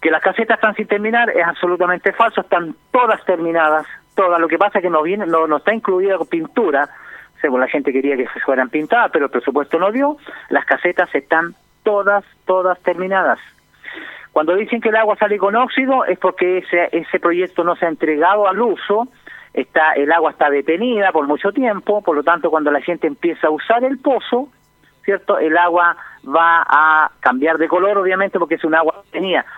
Que las casetas están sin terminar es absolutamente falso, están todas terminadas, todas. Lo que pasa es que no está incluida con pintura, según la gente quería que se fueran pintadas, pero el presupuesto no dio. Las casetas están todas terminadas. Cuando dicen que el agua sale con óxido es porque ese proyecto no se ha entregado al uso, el agua está detenida por mucho tiempo, por lo tanto cuando la gente empieza a usar el pozo, ¿cierto? El agua va a cambiar de color, obviamente, porque es un agua detenida.